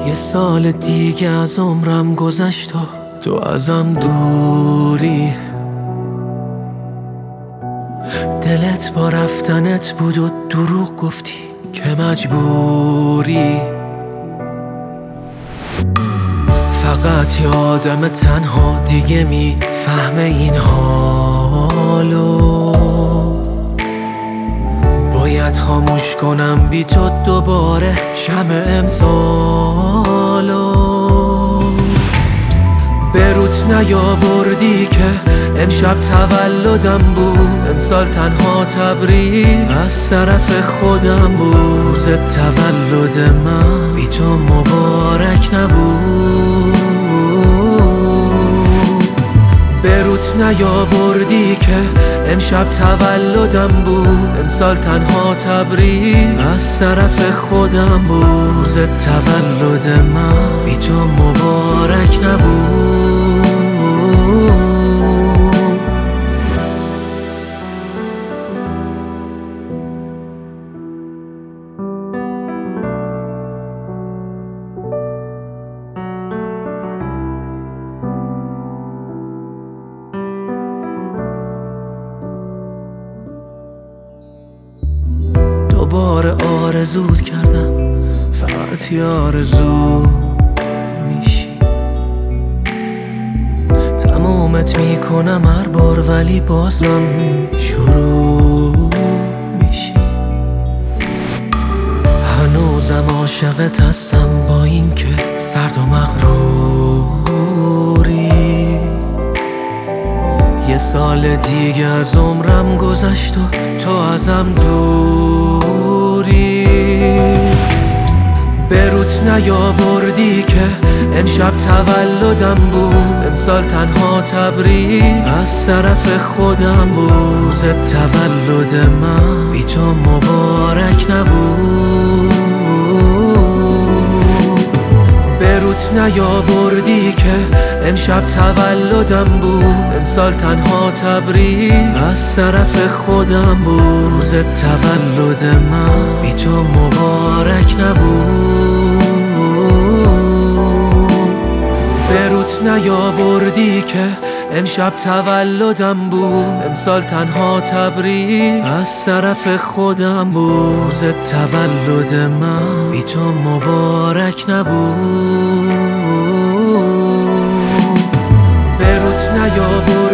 یه سال دیگه از عمرم گذشت و تو ازم دوری. دلت با رفتنت بود و دروغ گفتی که مجبوری. فقط یه آدم تنها دیگه میفهمه این حالو. باید خاموش کنم بی تو دوباره شمع امسالو. به روت نیاوردی که امشب تولدم بود، امسال تنها تبریک از طرف خودم بود. روز تولد من بی تو مبارک نبود. به روت نیاوردی که امشب تولدم بود، امسال تنها تبریک از طرف خودم بود. روز تولد من بی تو مبارک نبود. دوباره آرزوت کردم، فقط یه آرزو میشی. تمومت میکنم هر بار ولی بازم شروع میشی. هنوزم عاشقت هستم با این که سرد و مغروری. یه سال دیگه از عمرم گذشت و تو ازم دوری. به روت نیاوردی که امشب تولدم بود، امسال تنها تبریک از طرف خودم بود. روز تولد من بی تو مبارک نبود. به روت نیاوردی که امشب تولدم بود، امسال تنها تبریک از طرف خودم بود. روز تولد من بی تو مبارک نبود. به روت نیاوردی که امشب تولدم بود، امسال تنها تبریک از طرف خودم بود. روز تولد من بی تو مبارک نبود. به روت نیاوردی